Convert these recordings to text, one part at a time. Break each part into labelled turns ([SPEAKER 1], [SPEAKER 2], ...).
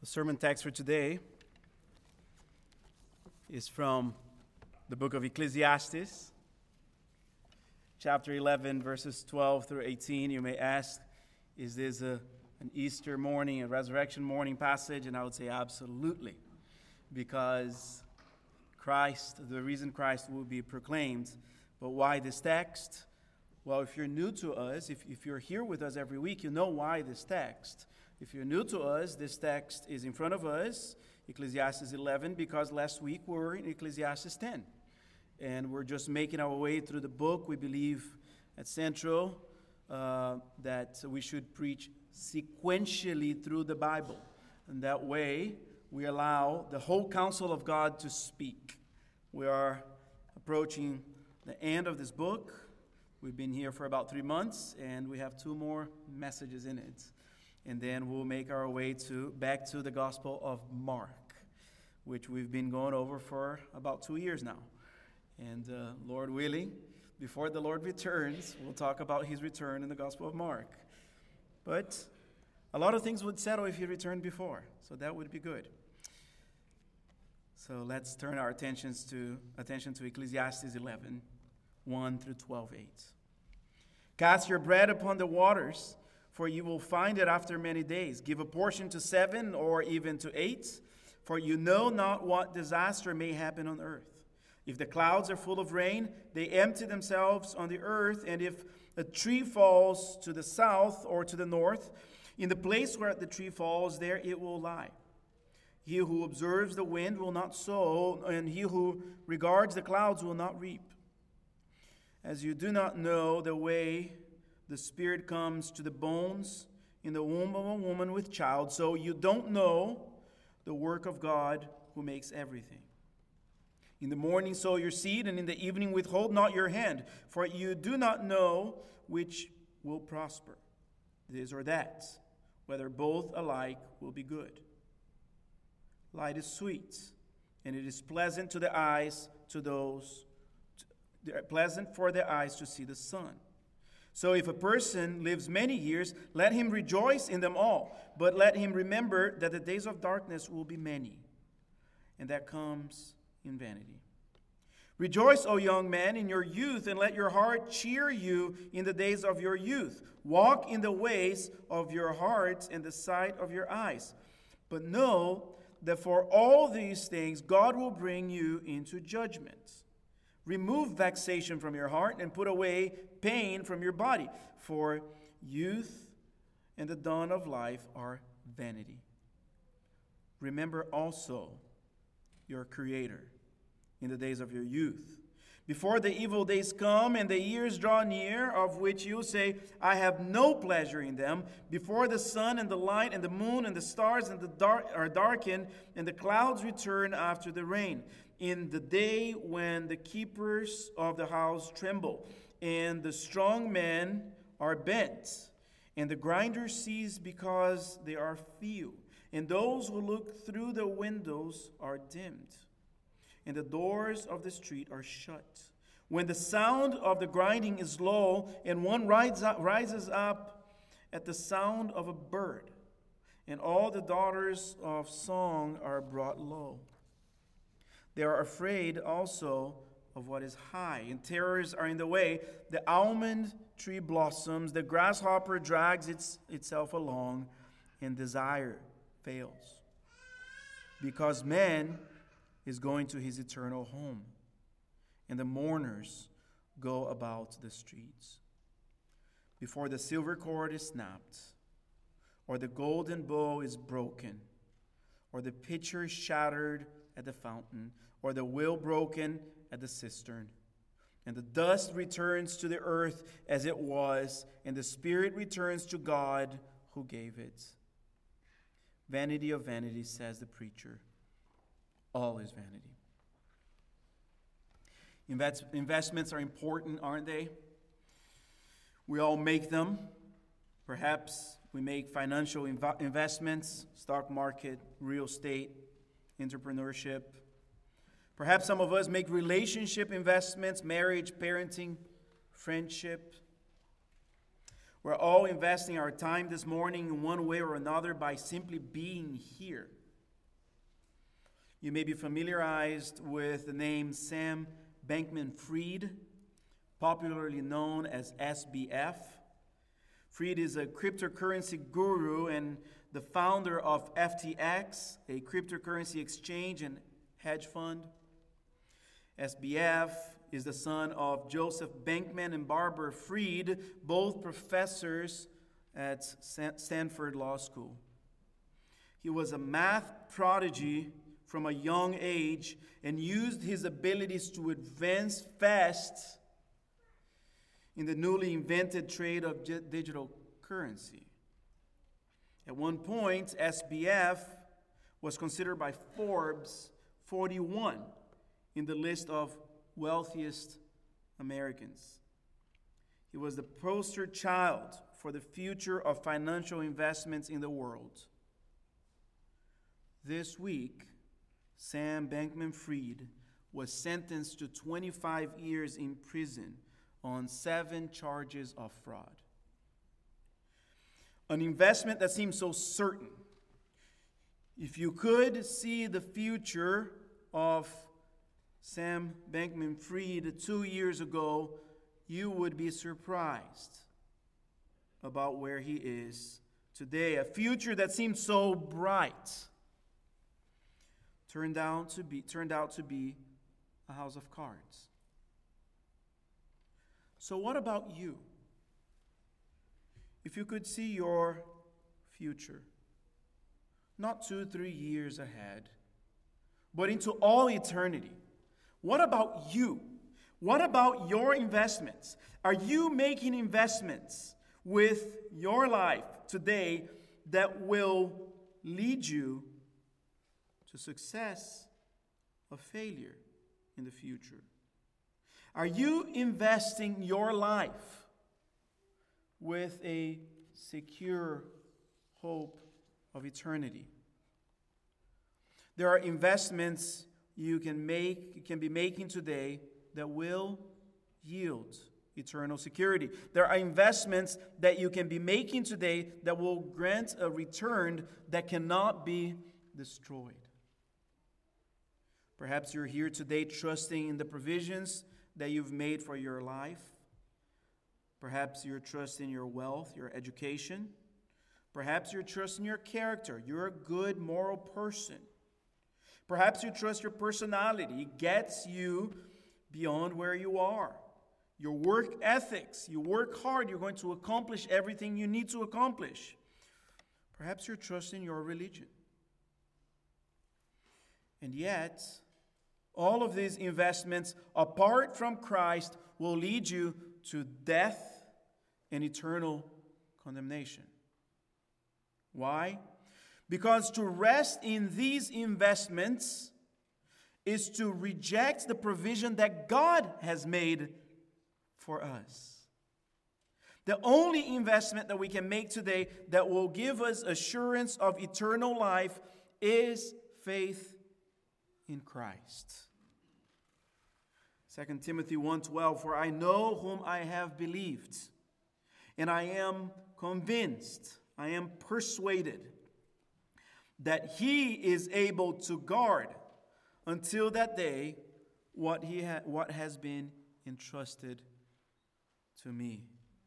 [SPEAKER 1] The sermon text for today is from the book of Ecclesiastes, chapter 11, verses 12 through 18. You may ask, is this an Easter morning, a resurrection morning passage? And I would say absolutely, because the reason Christ will be proclaimed. But why this text? Well, if you're new to us, if you're here with us every week, you know why this text. If you're new to us, this text is in front of us, Ecclesiastes 11, because last week we were in Ecclesiastes 10. And we're just making our way through the book. We believe at Central that we should preach sequentially through the Bible. And that way, we allow the whole counsel of God to speak. We are approaching the end of this book. We've been here for about 3 months, and we have 2 more messages in it. And then we'll make our way back to the Gospel of Mark, which we've been going over for about 2 years now. And Lord willing, before the Lord returns, we'll talk about his return in the Gospel of Mark. But a lot of things would settle if he returned before, so that would be good. So let's turn our attention to Ecclesiastes 11, 1 through 12:8. Cast your bread upon the waters, for you will find it after many days. Give a portion to 7 or even to 8, for you know not what disaster may happen on earth. If the clouds are full of rain, they empty themselves on the earth, and if a tree falls to the south or to the north, in the place where the tree falls, there it will lie. He who observes the wind will not sow, and he who regards the clouds will not reap. As you do not know the way the Spirit comes to the bones in the womb of a woman with child, so you don't know the work of God who makes everything. In the morning sow your seed, and in the evening withhold not your hand, for you do not know which will prosper, this or that, whether both alike will be good. Light is sweet, and it is pleasant to the eyes pleasant for the eyes to see the sun. So if a person lives many years, let him rejoice in them all, but let him remember that the days of darkness will be many, and that comes in vanity. Rejoice, O young man, in your youth, and let your heart cheer you in the days of your youth. Walk in the ways of your heart and the sight of your eyes. But know that for all these things God will bring you into judgment. Remove vexation from your heart and put away pain from your body, for youth and the dawn of life are vanity. Remember also your Creator in the days of your youth, before the evil days come and the years draw near, of which you say, I have no pleasure in them, before the sun and the light and the moon and the stars and the are darkened, and the clouds return after the rain, in the day when the keepers of the house tremble, and the strong men are bent, and the grinders cease because they are few, and those who look through the windows are dimmed, and the doors of the street are shut. When the sound of the grinding is low, and one rises up at the sound of a bird, and all the daughters of song are brought low. They are afraid also of what is high, and terrors are in the way. The almond tree blossoms, the grasshopper drags itself along, and desire fails, because man is going to his eternal home, and the mourners go about the streets. Before the silver cord is snapped, or the golden bow is broken, or the pitcher shattered at the fountain, or the wheel broken at the cistern, and the dust returns to the earth as it was, and the spirit returns to God who gave it. Vanity of vanities, says the preacher. All is vanity. Investments are important, aren't they? We all make them. Perhaps we make financial investments, stock market, real estate, entrepreneurship. Perhaps some of us make relationship investments, marriage, parenting, friendship. We're all investing our time this morning in one way or another by simply being here. You may be familiarized with the name Sam Bankman-Fried, popularly known as SBF. Fried is a cryptocurrency guru and the founder of FTX, a cryptocurrency exchange and hedge fund. SBF is the son of Joseph Bankman and Barbara Fried, both professors at Stanford Law School. He was a math prodigy from a young age and used his abilities to advance fast in the newly invented trade of digital currency. At one point, SBF was considered by Forbes 41 in the list of wealthiest Americans. He was the poster child for the future of financial investments in the world. This week, Sam Bankman-Fried was sentenced to 25 years in prison on 7 charges of fraud. An investment that seems so certain. If you could see the future of Sam Bankman-Fried 2 years ago, you would be surprised about where he is today. A future that seemed so bright turned out to be a house of cards. So what about you? If you could see your future, not 2-3 years ahead, but into all eternity, what about you? What about your investments? Are you making investments with your life today that will lead you to success or failure in the future? Are you investing your life with a secure hope of eternity? There are investments you can be making today that will yield eternal security. There are investments that you can be making today that will grant a return that cannot be destroyed. Perhaps you're here today trusting in the provisions that you've made for your life. Perhaps you're trusting your wealth, your education. Perhaps you're trusting your character. You're a good moral person. Perhaps you trust your personality. It gets you beyond where you are. Your work ethics. You work hard. You're going to accomplish everything you need to accomplish. Perhaps you're trusting your religion. And yet, all of these investments, apart from Christ, will lead you to death and eternal condemnation. Why? Because to rest in these investments is to reject the provision that God has made for us. The only investment that we can make today that will give us assurance of eternal life is faith in Christ. 2 Timothy 1:12, for I know whom I have believed, and I am convinced, I am persuaded, that he is able to guard until that day what has been entrusted to me.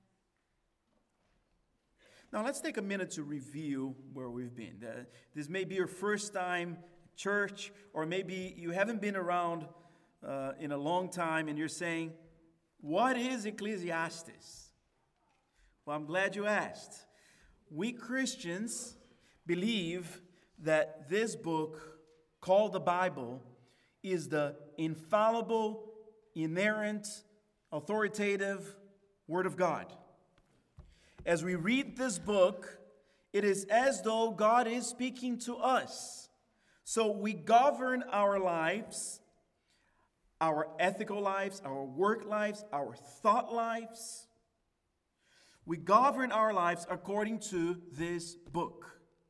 [SPEAKER 1] Now let's take a minute to review where we've been. This may be your first time at church, or maybe you haven't been around in a long time and you're saying, what is Ecclesiastes? Well, I'm glad you asked. We Christians believe that this book, called the Bible, is the infallible, inerrant, authoritative Word of God. As we read this book, it is as though God is speaking to us. So we govern our lives, our ethical lives, our work lives, our thought lives. We govern our lives according to this book.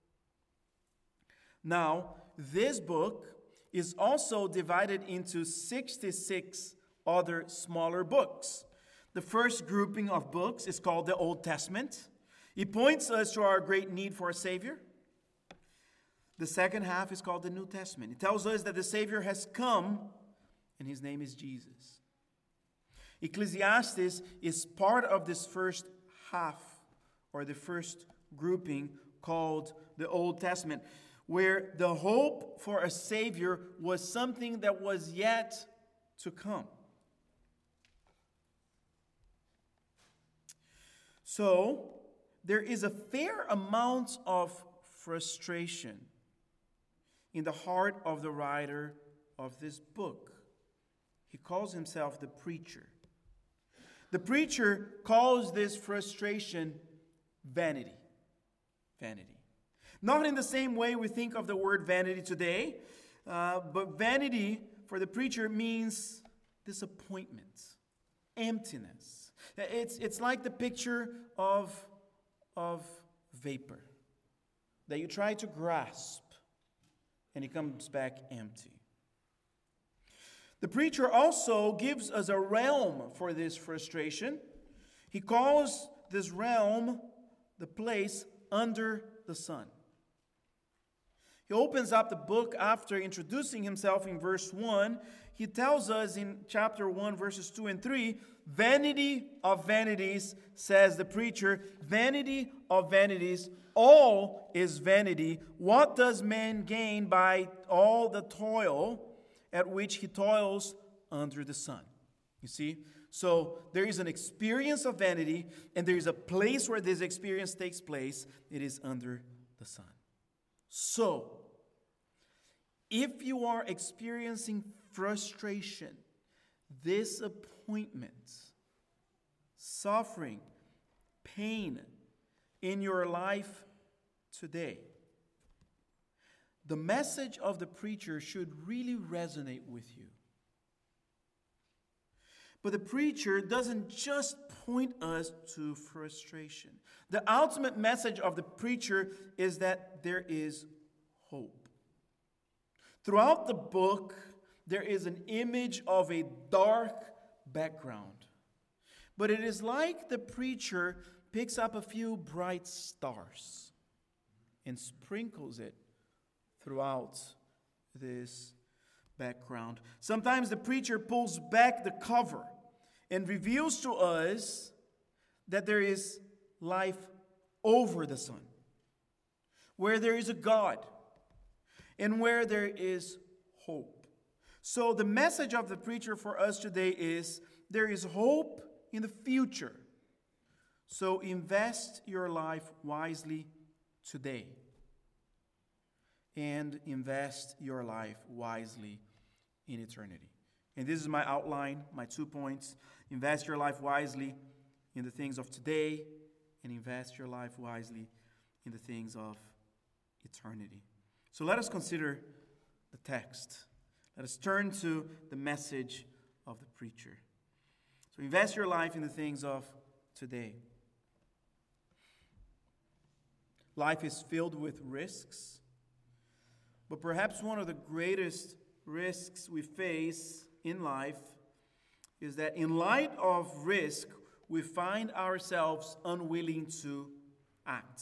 [SPEAKER 1] Now, this book is also divided into 66 other smaller books The first grouping of books is called the Old Testament. It points us to our great need for a Savior. The second half is called the New Testament. It tells us that the Savior has come, and his name is Jesus. Ecclesiastes is part of this first half, or the first grouping called the Old Testament, where the hope for a Savior was something that was yet to come. So, there is a fair amount of frustration in the heart of the writer of this book. He calls himself the preacher. The preacher calls this frustration vanity. Vanity. Not in the same way we think of the word vanity today, but vanity for the preacher means disappointment, emptiness. It's like the picture of vapor that you try to grasp and it comes back empty. The preacher also gives us a realm for this frustration. He calls this realm the place under the sun. He opens up the book after introducing himself in verse 1. He tells us in chapter 1, verses 2 and 3, vanity of vanities, says the preacher, vanity of vanities, all is vanity. What does man gain by all the toil at which he toils under the sun? You see? So there is an experience of vanity, and there is a place where this experience takes place. It is under the sun. So, if you are experiencing frustration, disappointment, suffering, pain in your life today, the message of the preacher should really resonate with you. But the preacher doesn't just point us to frustration. The ultimate message of the preacher is that there is hope. Throughout the book, there is an image of a dark background. But it is like the preacher picks up a few bright stars and sprinkles it throughout this background. Sometimes the preacher pulls back the cover and reveals to us that there is life over the sun, where there is a God, and where there is hope. So the message of the preacher for us today is there is hope in the future. So invest your life wisely today. And invest your life wisely in eternity. And this is my outline, my 2 points. Invest your life wisely in the things of today, and invest your life wisely in the things of eternity. So let us consider the text. Let us turn to the message of the preacher. So invest your life in the things of today. Life is filled with risks. But perhaps one of the greatest risks we face in life is that in light of risk, we find ourselves unwilling to act.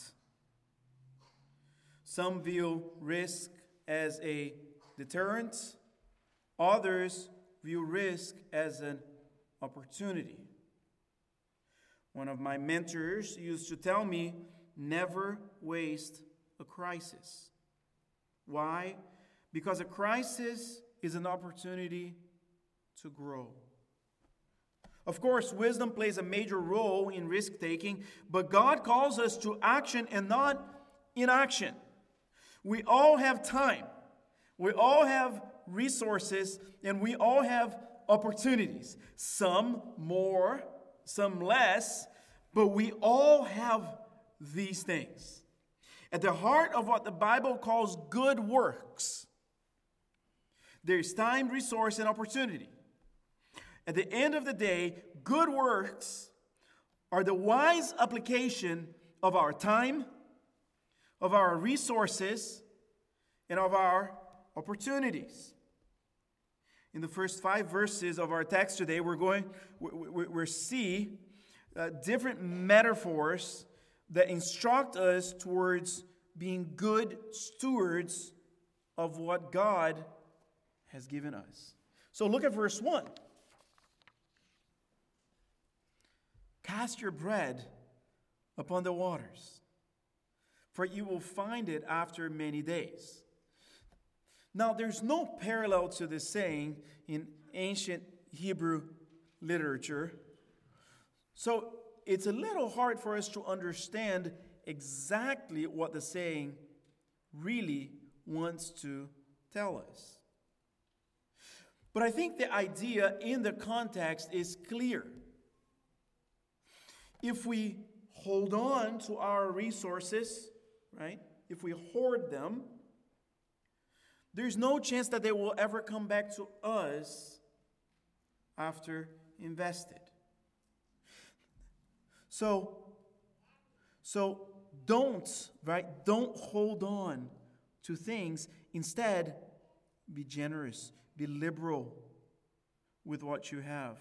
[SPEAKER 1] Some view risk as a deterrent. Others view risk as an opportunity. One of my mentors used to tell me, never waste a crisis. Why? Because a crisis is an opportunity to grow. Of course, wisdom plays a major role in risk-taking, but God calls us to action and not inaction. We all have time. We all have resources, and we all have opportunities. Some more, some less, but we all have these things. At the heart of what the Bible calls good works, there is time, resource, and opportunity. At the end of the day, good works are the wise application of our time, of our resources, and of our opportunities. In the first 5 verses of our text today, we're see different metaphors that instruct us towards being good stewards of what God has given us. So look at verse 1. Cast your bread upon the waters, for you will find it after many days. Now, there's no parallel to this saying in ancient Hebrew literature. So it's a little hard for us to understand exactly what the saying really wants to tell us. But I think the idea in the context is clear. If we hold on to our resources, right? If we hoard them, there's no chance that they will ever come back to us after invested. So don't hold on to things. Instead, be generous, be liberal with what you have.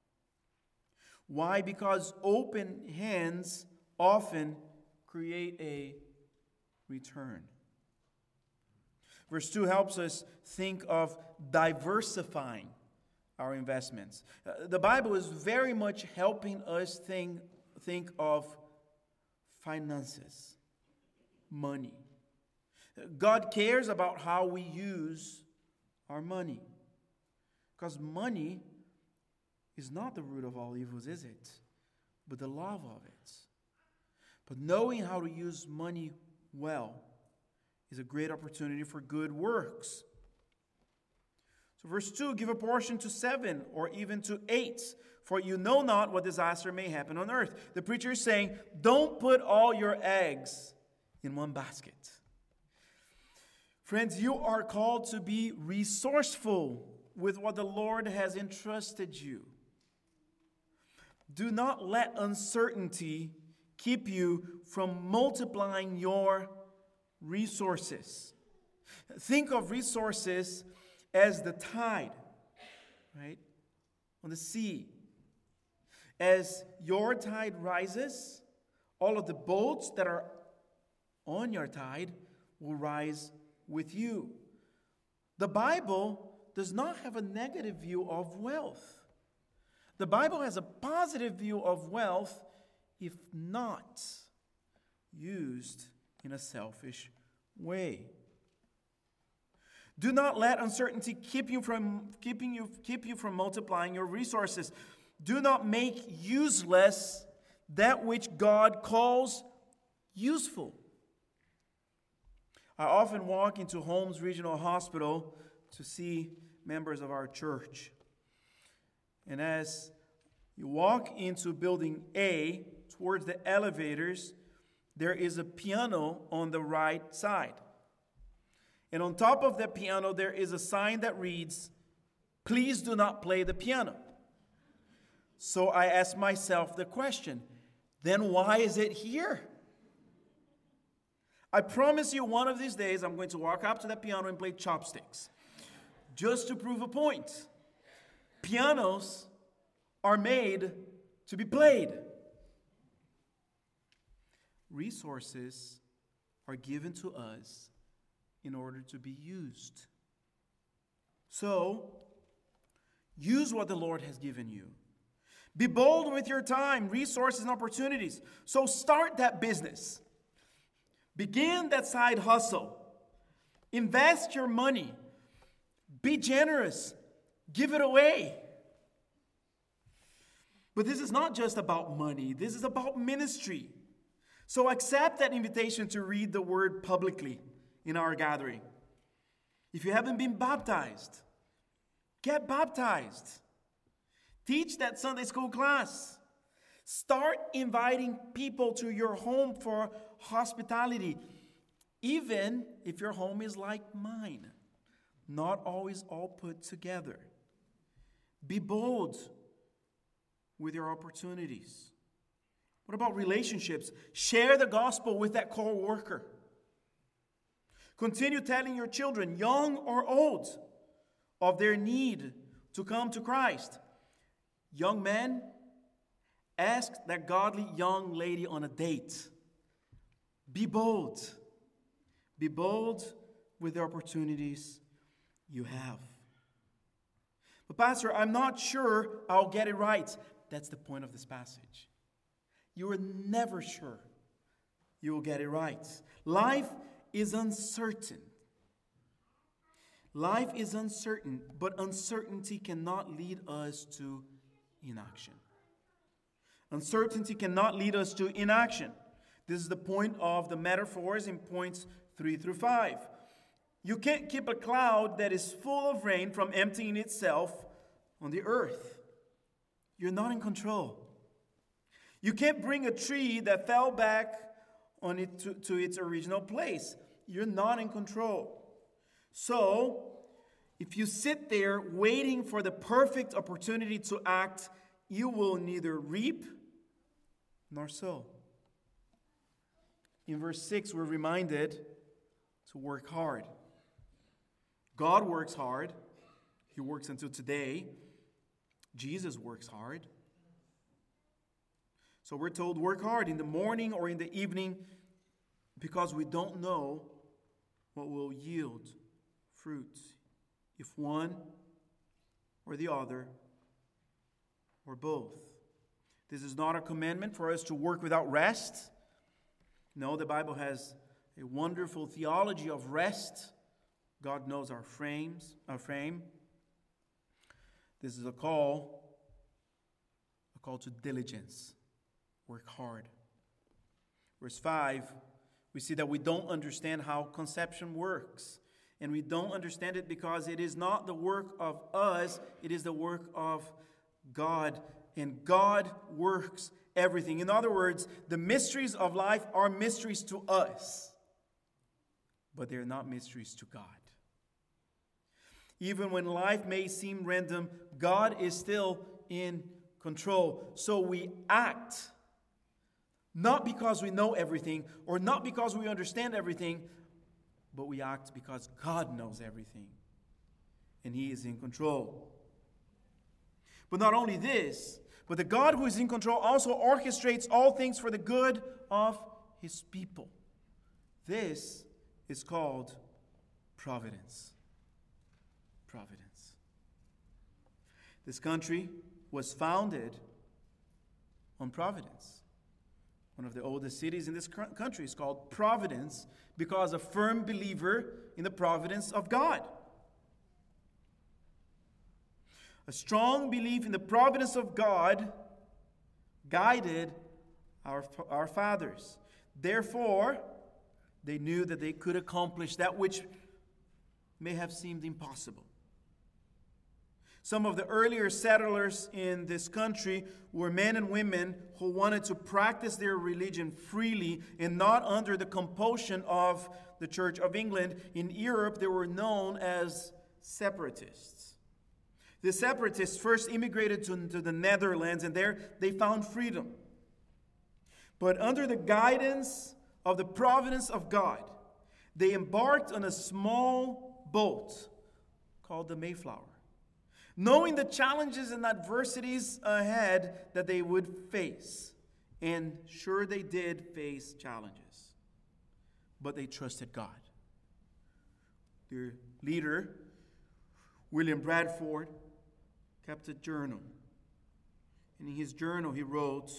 [SPEAKER 1] Why? Because open hands often create a return. Verse 2 helps us think of diversifying our investments. The Bible is very much helping us think of finances, money. God cares about how we use our money. Because money is not the root of all evils, is it? But the love of it. But knowing how to use money well is a great opportunity for good works. So verse 2, give a portion to 7 or even to 8, for you know not what disaster may happen on earth. The preacher is saying, don't put all your eggs in one basket. Friends, you are called to be resourceful with what the Lord has entrusted you. Do not let uncertainty keep you from multiplying your resources. Think of resources as the tide, right, on the sea. As your tide rises, all of the boats that are on your tide will rise with you. The Bible does not have a negative view of wealth. The Bible has a positive view of wealth, if not used in a selfish way. Do not let uncertainty keep you from multiplying your resources. Do not make useless that which God calls useful. I often walk into Holmes Regional Hospital to see members of our church. And as you walk into building A towards the elevators, there is a piano on the right side. And on top of that piano, there is a sign that reads, "Please do not play the piano." So I ask myself the question, then why is it here? I promise you one of these days I'm going to walk up to that piano and play chopsticks. Just to prove a point. Pianos are made to be played. Resources are given to us in order to be used. So, use what the Lord has given you. Be bold with your time, resources, and opportunities. So start that business. Begin that side hustle. Invest your money. Be generous. Give it away. But this is not just about money. This is about ministry. So accept that invitation to read the word publicly in our gathering. If you haven't been baptized, get baptized. Teach that Sunday school class. Start inviting people to your home for hospitality, even if your home is like mine, not always all put together. Be bold with your opportunities. What about relationships? Share the gospel with that co-worker. Continue telling your children, young or old, of their need to come to Christ. Young men, ask that godly young lady on a date. Be bold. Be bold with the opportunities you have. But Pastor, I'm not sure I'll get it right. That's the point of this passage. You are never sure you will get it right. Life is uncertain. Life is uncertain, but uncertainty cannot lead us to inaction. Uncertainty cannot lead us to inaction. This is the point of the metaphors in points 3 through 5. You can't keep a cloud that is full of rain from emptying itself on the earth. You're not in control. You can't bring a tree that fell back on it to its original place. You're not in control. So, if you sit there waiting for the perfect opportunity to act, you will neither reap nor sow. In verse 6, we're reminded to work hard. God works hard. He works until today. Jesus works hard. So we're told work hard in the morning or in the evening because we don't know what will yield fruit, if one or the other or both. This is not a commandment for us to work without rest. No, the Bible has a wonderful theology of rest. God knows our frame. This is a call to diligence. Work hard. Verse 5, we see that we don't understand how conception works. And we don't understand it because it is not the work of us, it is the work of God. And God works everything. In other words, the mysteries of life are mysteries to us, but they're not mysteries to God. Even when life may seem random, God is still in control. So we act, not because we know everything or not because we understand everything, but we act because God knows everything and He is in control. But not only this, but the God who is in control also orchestrates all things for the good of His people. This is called providence. Providence. This country was founded on Providence. One of the oldest cities in this country is called Providence because a firm believer in the providence of God. A strong belief in the providence of God guided our fathers. Therefore, they knew that they could accomplish that which may have seemed impossible. Some of the earlier settlers in this country were men and women who wanted to practice their religion freely and not under the compulsion of the Church of England. In Europe, they were known as separatists. The separatists first immigrated to the Netherlands, and there they found freedom. But under the guidance of the providence of God, they embarked on a small boat called the Mayflower, knowing the challenges and adversities ahead that they would face. And sure, they did face challenges, but they trusted God. Their leader, William Bradford, kept a journal. And in his journal, he wrote,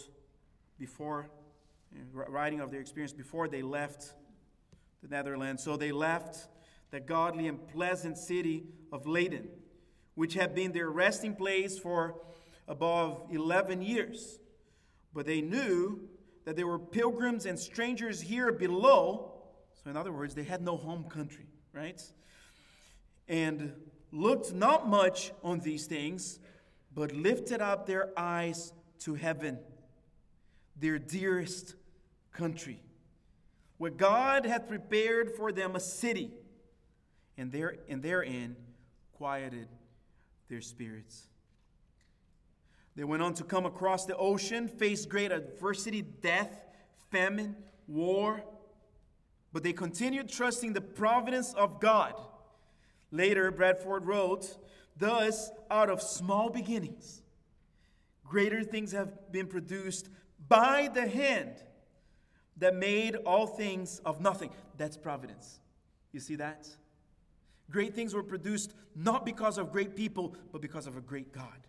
[SPEAKER 1] writing of their experience before they left the Netherlands. So they left the godly and pleasant city of Leiden, which had been their resting place for above 11 years. But they knew that there were pilgrims and strangers here below. So in other words, they had no home country, right? And looked not much on these things, but lifted up their eyes to heaven, their dearest country, where God had prepared for them a city, and therein quieted their spirits. They went on to come across the ocean, face great adversity, death, famine, war, but they continued trusting the providence of God. Later, Bradford wrote, Thus, out of small beginnings, greater things have been produced by the hand that made all things of nothing. That's providence. You see that? Great things were produced not because of great people, but because of a great God.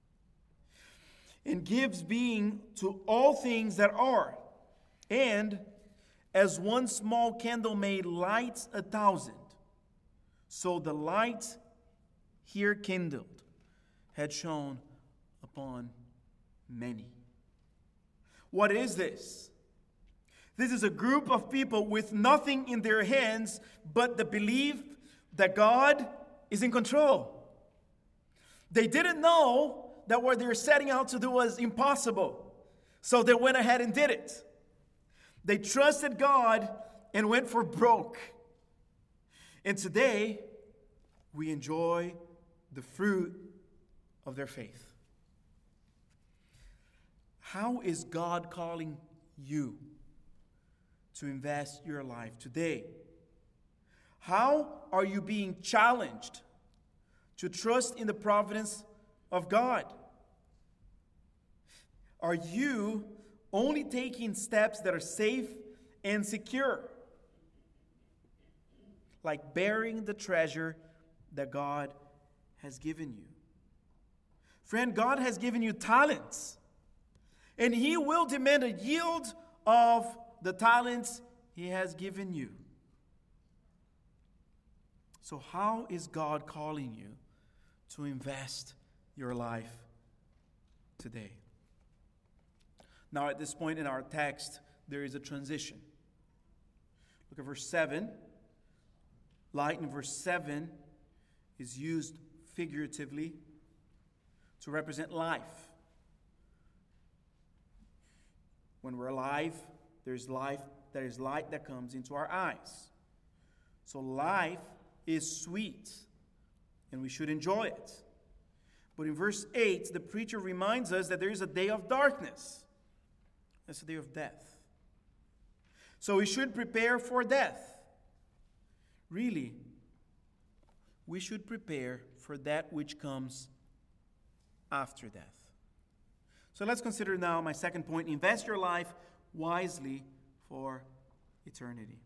[SPEAKER 1] And gives being to all things that are. And as one small candle may light 1,000, so the light here kindled had shone upon many. What is this? This is a group of people with nothing in their hands but the belief that God is in control. They didn't know that what they were setting out to do was impossible, so they went ahead and did it. They trusted God and went for broke. And today, we enjoy the fruit of their faith. How is God calling you to invest your life today? How are you being challenged to trust in the providence of God? Are you only taking steps that are safe and secure, like burying the treasure that God has given you? Friend, God has given you talents, and He will demand a yield of the talents He has given you. So how is God calling you to invest your life today? Now, at this point in our text, there is a transition. Look at verse 7. Light in verse 7 is used figuratively to represent life. When we're alive, there's life, there is light that comes into our eyes. So life is sweet, and we should enjoy it. But in verse 8, the preacher reminds us that there is a day of darkness. That's the day of death. So we should prepare for death. Really, we should prepare for that which comes after death. So let's consider now my second point. Invest your life wisely for eternity.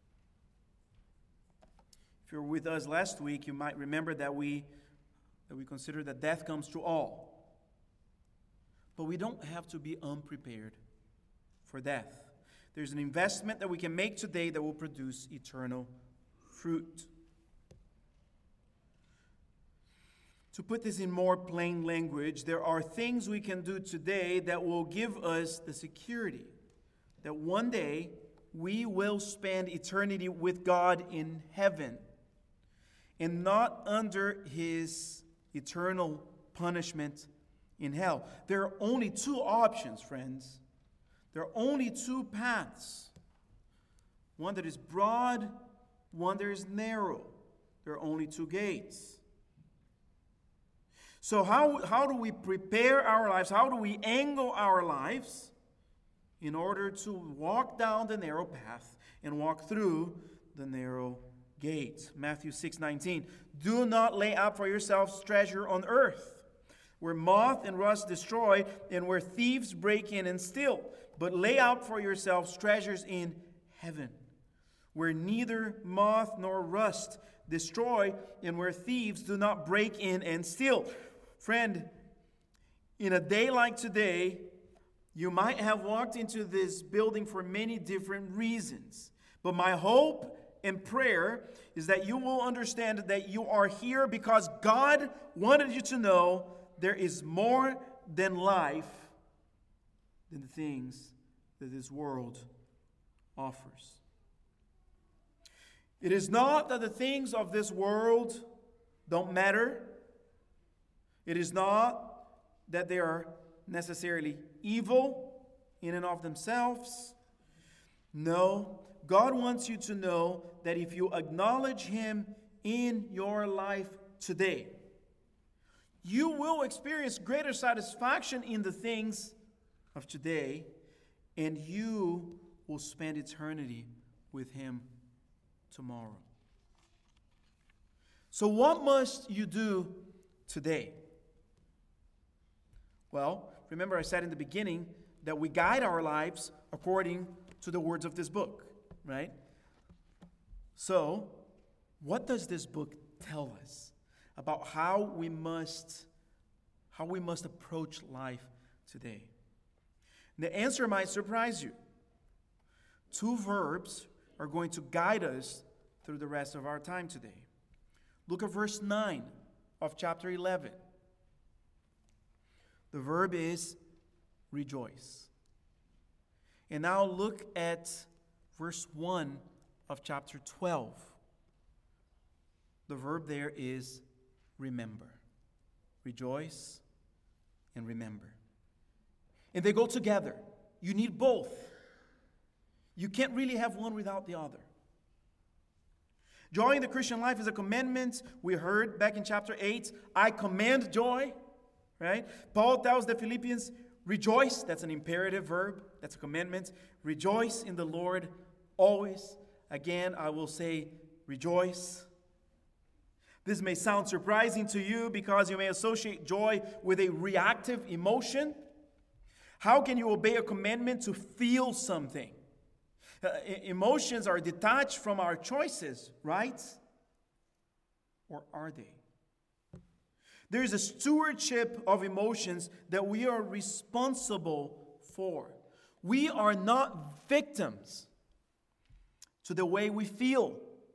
[SPEAKER 1] If you were with us last week, you might remember that we consider that death comes to all. But we don't have to be unprepared for death. There's an investment that we can make today that will produce eternal fruit. To put this in more plain language, there are things we can do today that will give us the security that one day we will spend eternity with God in heaven and not under His eternal punishment in hell. There are only two options, friends. There are only two paths. One that is broad, one that is narrow. There are only two gates. So how do we prepare our lives? How do we angle our lives in order to walk down the narrow path and walk through the narrow gate? Matthew 6:19. Do not lay up for yourselves treasure on earth, where moth and rust destroy, and where thieves break in and steal. But lay out for yourselves treasures in heaven, where neither moth nor rust destroy, and where thieves do not break in and steal. Friend, in a day like today, you might have walked into this building for many different reasons. But my hope and prayer is that you will understand that you are here because God wanted you to know there is more than life than the things that this world offers. It is not that the things of this world don't matter. It is not that they are necessarily evil in and of themselves. No, God wants you to know that if you acknowledge Him in your life today, you will experience greater satisfaction in the things of today, and you will spend eternity with Him tomorrow. So what must you do today? Well, remember I said in the beginning that we guide our lives according to the words of this book, right? So, what does this book tell us about how we must approach life today? And the answer might surprise you. 2 verbs are going to guide us through the rest of our time today. Look at verse 9 of chapter 11. The verb is rejoice. And now look at verse 1 of chapter 12. The verb there is remember. Rejoice and remember. And they go together. You need both. You can't really have one without the other. Joy in the Christian life is a commandment. We heard back in chapter 8, I command joy, right? Paul tells the Philippians, rejoice. That's an imperative verb. That's a commandment. Rejoice in the Lord always. Again, I will say rejoice. This may sound surprising to you because you may associate joy with a reactive emotion. How can you obey a commandment to feel something? Emotions are detached from our choices, right? Or are they? There is a stewardship of emotions that we are responsible for. We are not victims to the way we feel.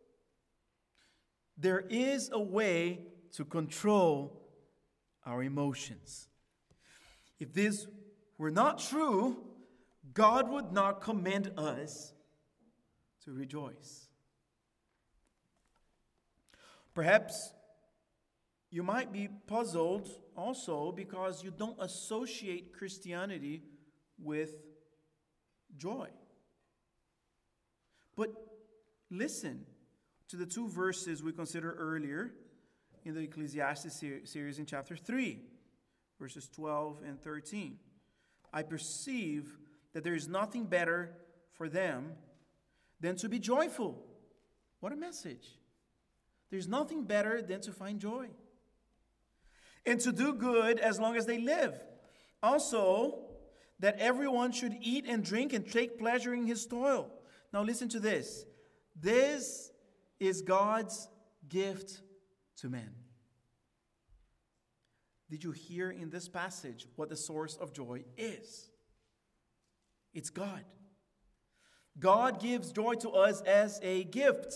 [SPEAKER 1] There is a way to control our emotions. If this were not true, God would not command us to rejoice. Perhaps you might be puzzled also because you don't associate Christianity with joy. But listen to the 2 verses we considered earlier in the Ecclesiastes series in chapter 3, verses 12 and 13. I perceive that there is nothing better for them than to be joyful. What a message. There's nothing better than to find joy. And to do good as long as they live. Also, that everyone should eat and drink and take pleasure in his toil. Now listen to this. This is God's gift to man. Did you hear in this passage what the source of joy is? It's God. God gives joy to us as a gift.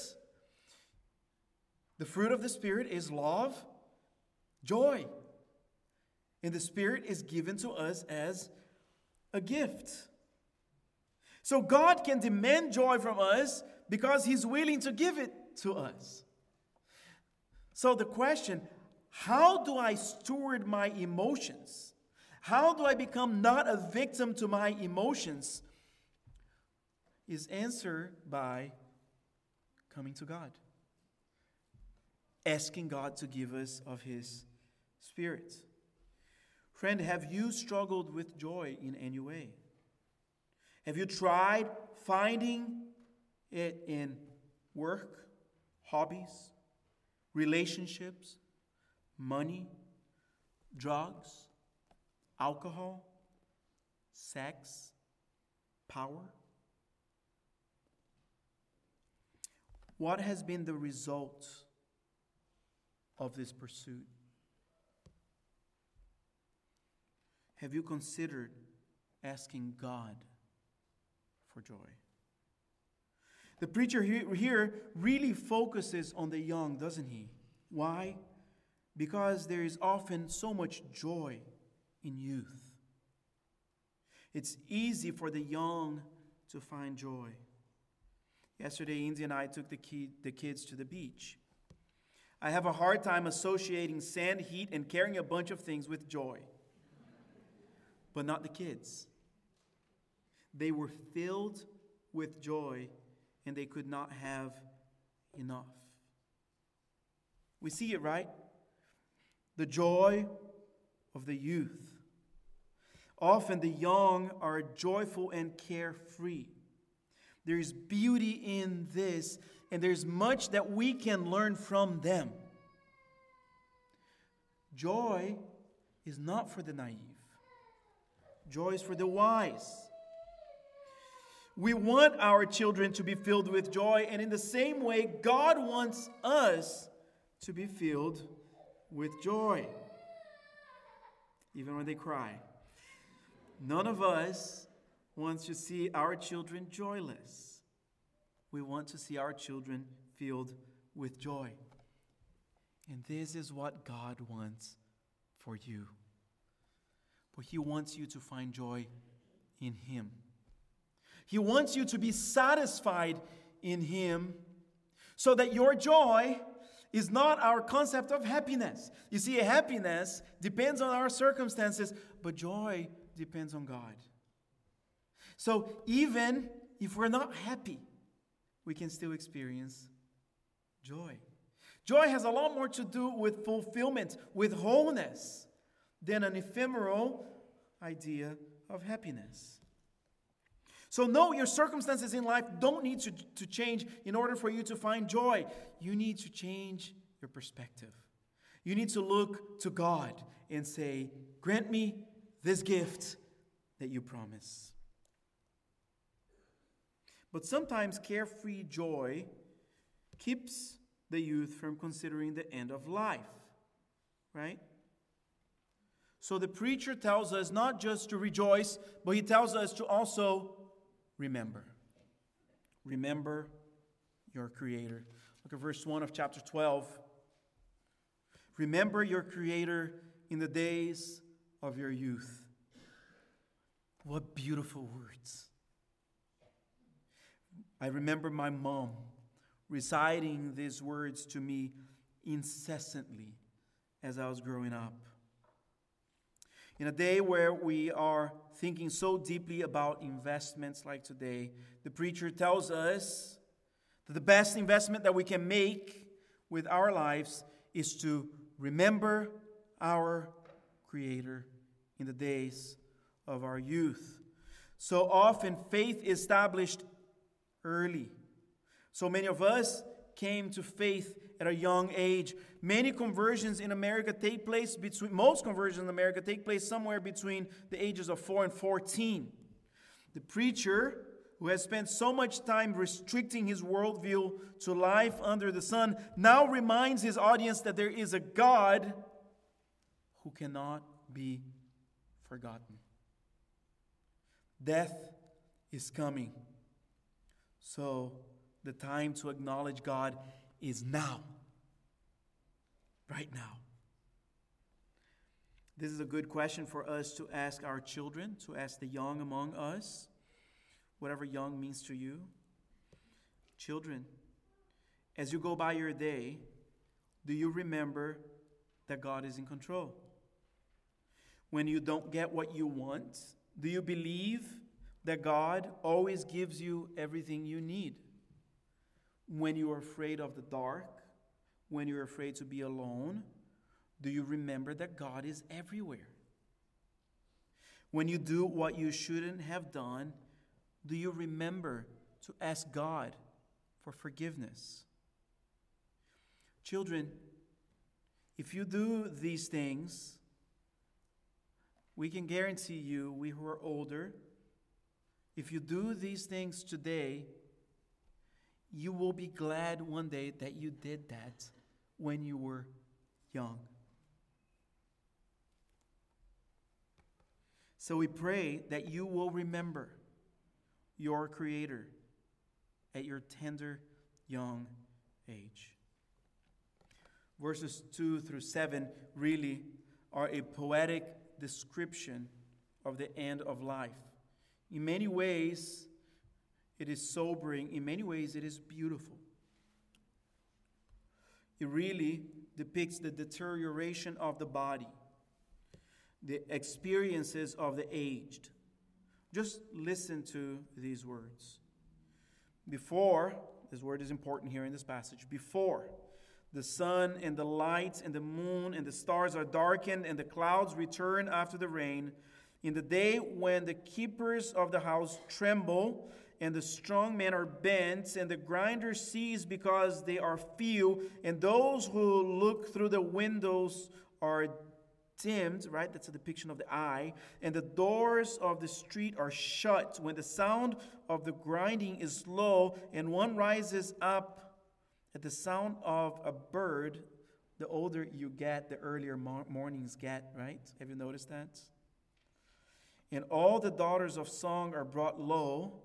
[SPEAKER 1] The fruit of the Spirit is love, joy. And the Spirit is given to us as a gift. So God can demand joy from us because He's willing to give it to us. So the question, how do I steward my emotions? How do I become not a victim to my emotions? Is answered by coming to God. Asking God to give us of His Spirit. Friend, have you struggled with joy in any way? Have you tried finding it in work, hobbies, relationships, money, drugs, alcohol, sex, power? What has been the result of this pursuit? Have you considered asking God for joy? The preacher here really focuses on the young, doesn't he? Why? Because there is often so much joy in youth. It's easy for the young to find joy. Yesterday, Indy and I took the kids to the beach. I have a hard time associating sand, heat, and carrying a bunch of things with joy. But not the kids. They were filled with joy, and they could not have enough. We see it, right? The joy of the youth. Often the young are joyful and carefree. There's beauty in this, and there's much that we can learn from them. Joy is not for the naive. Joy is for the wise. We want our children to be filled with joy, and in the same way, God wants us to be filled with joy, even when they cry. None of us wants to see our children joyless. We want to see our children filled with joy. And this is what God wants for you. But He wants you to find joy in Him. He wants you to be satisfied in Him so that your joy is not our concept of happiness. You see, happiness depends on our circumstances, but joy depends on God. So even if we're not happy, we can still experience joy. Joy has a lot more to do with fulfillment, with wholeness, than an ephemeral idea of happiness. So no, your circumstances in life don't need to change in order for you to find joy. You need to change your perspective. You need to look to God and say, grant me this gift that you promise. But sometimes carefree joy keeps the youth from considering the end of life, right? So the preacher tells us not just to rejoice, but he tells us to also remember. Remember your Creator. Look at verse 1 of chapter 12. Remember your Creator in the days of your youth. What beautiful words. I remember my mom reciting these words to me incessantly as I was growing up. In a day where we are thinking so deeply about investments like today, the preacher tells us that the best investment that we can make with our lives is to remember our Creator in the days of our youth. So often faith is established early. So many of us came to faith at a young age. Many conversions in America take place most conversions in America take place somewhere between the ages of 4 and 14. The preacher, who has spent so much time restricting his worldview to life under the sun, now reminds his audience that there is a God who cannot be forgotten. Death is coming. So the time to acknowledge God is now. Right now. This is a good question for us to ask our children, to ask the young among us, whatever young means to you. Children, as you go by your day, do you remember that God is in control? When you don't get what you want, do you believe that God always gives you everything you need? When you are afraid of the dark, when you're afraid to be alone, do you remember that God is everywhere? When you do what you shouldn't have done, do you remember to ask God for forgiveness? Children, if you do these things, we can guarantee you, we who are older, if you do these things today, you will be glad one day that you did that when you were young. So we pray that you will remember your Creator at your tender young age. Verses 2 through 7 really are a poetic description of the end of life. In many ways, it is sobering. In many ways, it is beautiful. It really depicts the deterioration of the body, the experiences of the aged. Just listen to these words. Before, this word is important here in this passage, before the sun and the light and the moon and the stars are darkened and the clouds return after the rain, in the day when the keepers of the house tremble and the strong men are bent, and the grinders cease because they are few, and those who look through the windows are dimmed, right? That's a depiction of the eye. And the doors of the street are shut. When the sound of the grinding is low and one rises up at the sound of a bird, the older you get, the earlier mornings get, right? Have you noticed that? And all the daughters of song are brought low.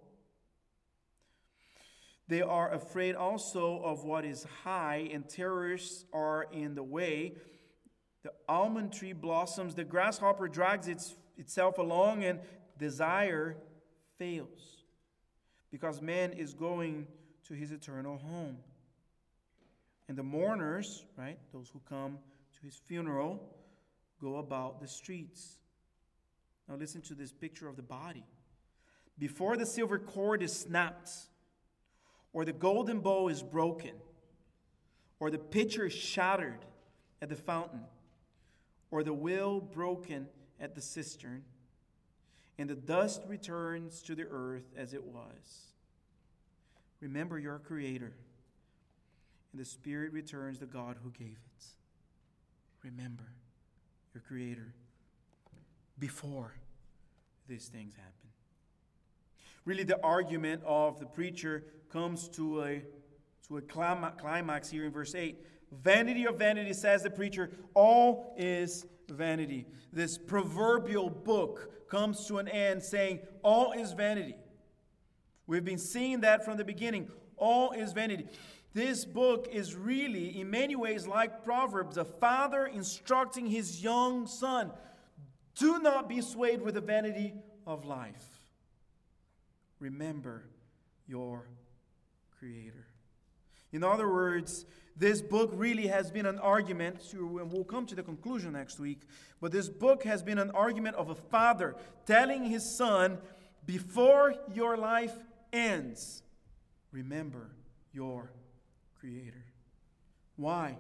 [SPEAKER 1] They are afraid also of what is high, and terrors are in the way. The almond tree blossoms, the grasshopper drags itself along, and desire fails, because man is going to his eternal home. And the mourners, right, those who come to his funeral, go about the streets. Now listen to this picture of the body. Before the silver cord is snapped, or the golden bowl is broken, or the pitcher shattered at the fountain, or the wheel broken at the cistern, and the dust returns to the earth as it was. Remember your Creator, and the Spirit returns to God who gave it. Remember your Creator before these things happen. Really, the argument of the preacher comes to a climax here in verse 8. Vanity of vanity, says the preacher, all is vanity. This proverbial book comes to an end saying, all is vanity. We've been seeing that from the beginning. All is vanity. This book is really, in many ways, like Proverbs, a father instructing his young son, do not be swayed with the vanity of life. Remember your Creator. In other words, this book really has been an argument, and we'll come to the conclusion next week, but this book has been an argument of a father telling his son, before your life ends, remember your Creator. Why?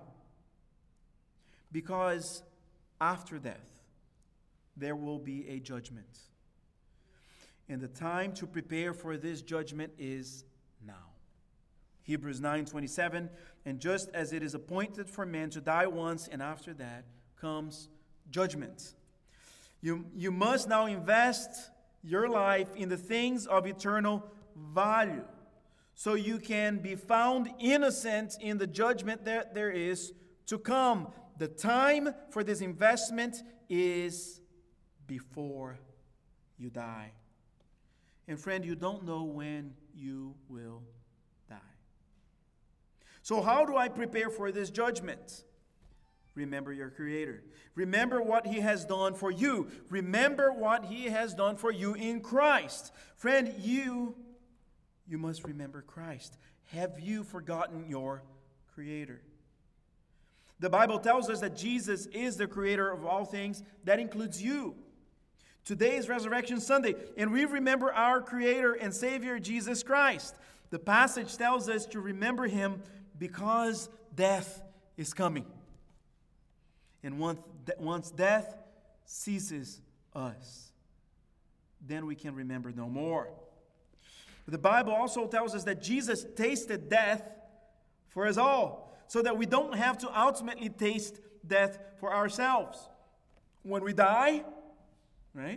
[SPEAKER 1] Because after death, there will be a judgment. And the time to prepare for this judgment is now. Hebrews 9:27, and just as it is appointed for man to die once, and after that comes judgment. You must now invest your life in the things of eternal value, so you can be found innocent in the judgment that there is to come. The time for this investment is before you die. And friend, you don't know when you will die. So how do I prepare for this judgment? Remember your Creator. Remember what He has done for you. Remember what He has done for you in Christ. Friend, you must remember Christ. Have you forgotten your Creator? The Bible tells us that Jesus is the Creator of all things. That includes you. Today is Resurrection Sunday, and we remember our Creator and Savior, Jesus Christ. The passage tells us to remember Him because death is coming. And once death seizes us, then we can remember no more. The Bible also tells us that Jesus tasted death for us all, so that we don't have to ultimately taste death for ourselves. When we die, right,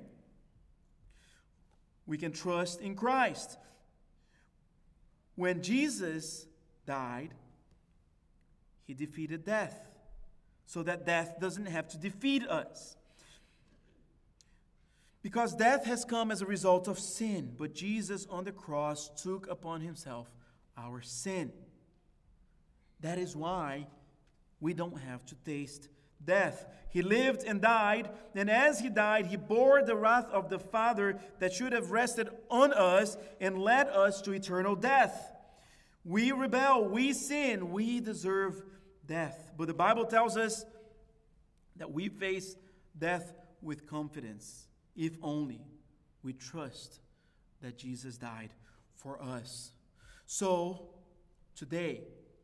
[SPEAKER 1] we can trust in Christ. When Jesus died, He defeated death, so that death doesn't have to defeat us. Because death has come as a result of sin, but Jesus on the cross took upon Himself our sin. That is why we don't have to taste death. He lived and died, and as He died, He bore the wrath of the Father that should have rested on us and led us to eternal death. We rebel, we sin, we deserve death. But the Bible tells us that we face death with confidence, if only we trust that Jesus died for us. So, today,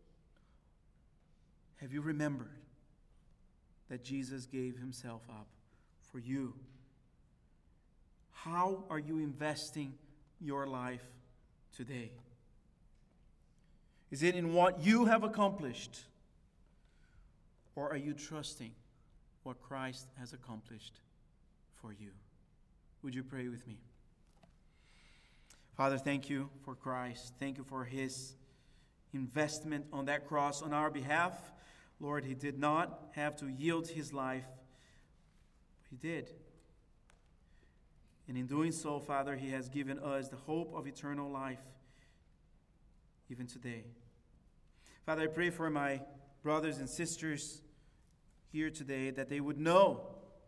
[SPEAKER 1] have you remembered that Jesus gave Himself up for you? How are you investing your life today? Is it in what you have accomplished? Or are you trusting what Christ has accomplished for you. Would you pray with me? Father, thank you for Christ. Thank you for his investment on that cross on our behalf. Lord, he did not have to yield his life. He did. And in doing so, Father, he has given us the hope of eternal life, even today. Father, I pray for my brothers and sisters here today that they would know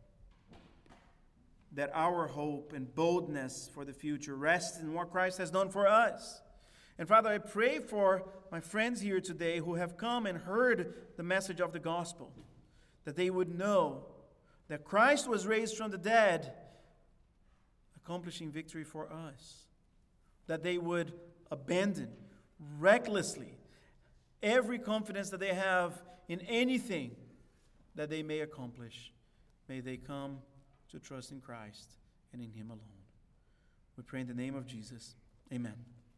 [SPEAKER 1] that our hope and boldness for the future rests in what Christ has done for us. And Father, I pray for my friends here today who have come and heard the message of the gospel, that they would know that Christ was raised from the dead, accomplishing victory for us, that they would abandon recklessly every confidence that they have in anything that they may accomplish. May they come to trust in Christ and in him alone. We pray in the name of Jesus. Amen.